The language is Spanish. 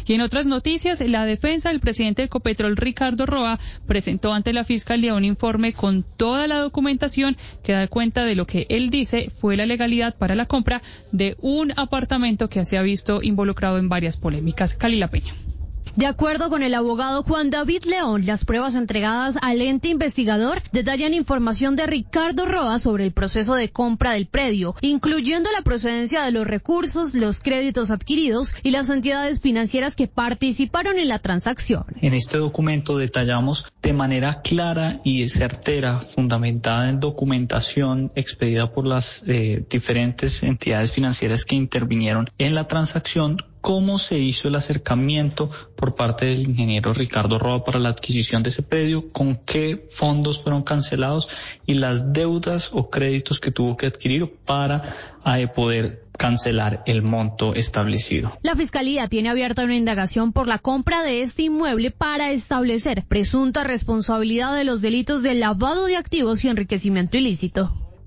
Y en otras noticias, la defensa del presidente de Ecopetrol, Ricardo Roa, presentó ante la Fiscalía un informe con toda la documentación que da cuenta de lo que él dice fue la legalidad para la compra de un apartamento que se ha visto involucrado en varias polémicas. Kalila Peña. De acuerdo con el abogado Juan David León, las pruebas entregadas al ente investigador detallan información de Ricardo Roa sobre el proceso de compra del predio, incluyendo la procedencia de los recursos, los créditos adquiridos y las entidades financieras que participaron en la transacción. En este documento detallamos de manera clara y certera, fundamentada en documentación expedida por las diferentes entidades financieras que intervinieron en la transacción, cómo se hizo el acercamiento por parte del ingeniero Ricardo Roa para la adquisición de ese predio, con qué fondos fueron cancelados y las deudas o créditos que tuvo que adquirir para poder cancelar el monto establecido. La Fiscalía tiene abierta una indagación por la compra de este inmueble para establecer presunta responsabilidad de los delitos de lavado de activos y enriquecimiento ilícito.